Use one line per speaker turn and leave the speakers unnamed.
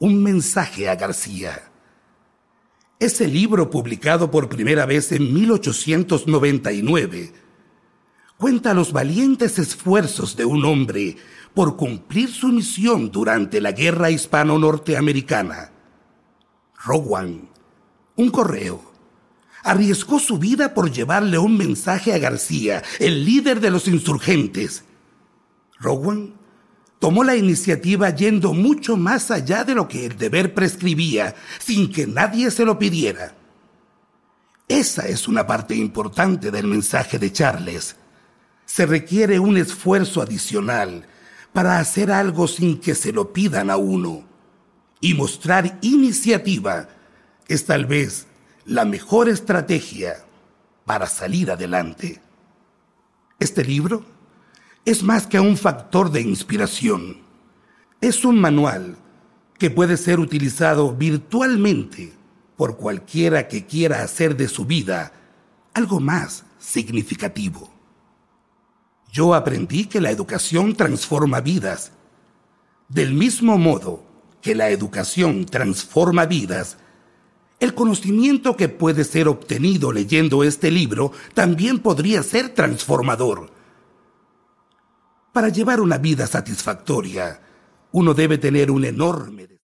Un mensaje a García. Ese libro, publicado por primera vez en 1899, cuenta los valientes esfuerzos de un hombre por cumplir su misión durante la Guerra Hispano-Norteamericana. Rowan, un correo, arriesgó su vida por llevarle un mensaje a García, el líder de los insurgentes. Rowan tomó la iniciativa yendo mucho más allá de lo que el deber prescribía, sin que nadie se lo pidiera. Esa es una parte importante del mensaje de Charles. Se requiere un esfuerzo adicional para hacer algo sin que se lo pidan a uno. Y mostrar iniciativa es tal vez la mejor estrategia para salir adelante. Este libro es más que un factor de inspiración. Es un manual que puede ser utilizado virtualmente por cualquiera que quiera hacer de su vida algo más significativo. Yo aprendí que la educación transforma vidas. Del mismo modo que la educación transforma vidas, el conocimiento que puede ser obtenido leyendo este libro también podría ser transformador. Para llevar una vida satisfactoria, uno debe tener un enorme